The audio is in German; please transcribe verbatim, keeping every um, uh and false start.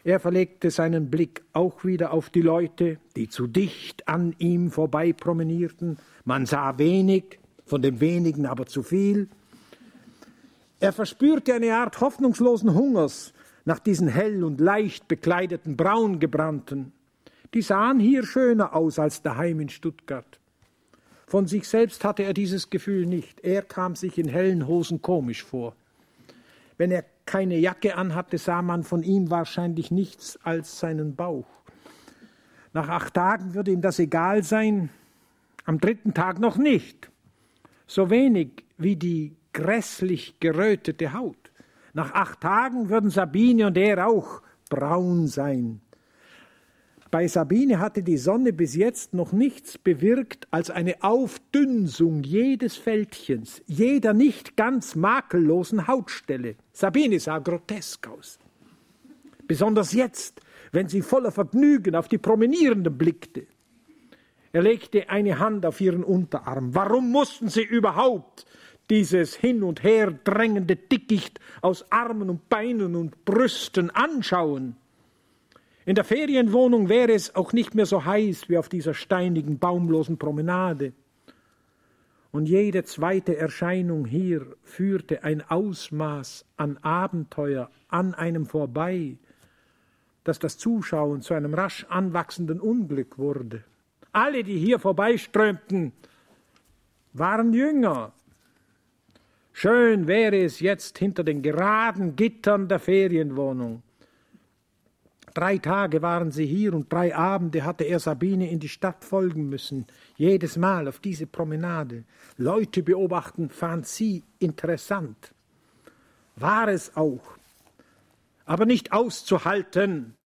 Er verlegte seinen Blick auch wieder auf die Leute, die zu dicht an ihm vorbei promenierten. Man sah wenig, von dem wenigen aber zu viel. Er verspürte eine Art hoffnungslosen Hungers nach diesen hell und leicht bekleideten Braungebrannten. Die sahen hier schöner aus als daheim in Stuttgart. Von sich selbst hatte er dieses Gefühl nicht. Er kam sich in hellen Hosen komisch vor. Wenn er keine Jacke anhatte, sah man von ihm wahrscheinlich nichts als seinen Bauch. Nach acht Tagen würde ihm das egal sein, am dritten Tag noch nicht. So wenig wie die grässlich gerötete Haut. Nach acht Tagen würden Sabine und er auch braun sein. Bei Sabine hatte die Sonne bis jetzt noch nichts bewirkt als eine Aufdünsung jedes Fältchens, jeder nicht ganz makellosen Hautstelle. Sabine sah grotesk aus. Besonders jetzt, wenn sie voller Vergnügen auf die Promenierenden blickte. Er legte eine Hand auf ihren Unterarm. Warum mussten sie überhaupt dieses hin und her drängende Dickicht aus Armen und Beinen und Brüsten anschauen? In der Ferienwohnung wäre es auch nicht mehr so heiß wie auf dieser steinigen, baumlosen Promenade. Und jede zweite Erscheinung hier führte ein Ausmaß an Abenteuer an einem vorbei, dass das Zuschauen zu einem rasch anwachsenden Unglück wurde. Alle, die hier vorbeiströmten, waren Jünger. Schön wäre es jetzt hinter den geraden Gittern der Ferienwohnung. Drei Tage waren sie hier und drei Abende hatte er Sabine in die Stadt folgen müssen. Jedes Mal auf diese Promenade. Leute beobachten fand sie interessant. War es auch, aber nicht auszuhalten.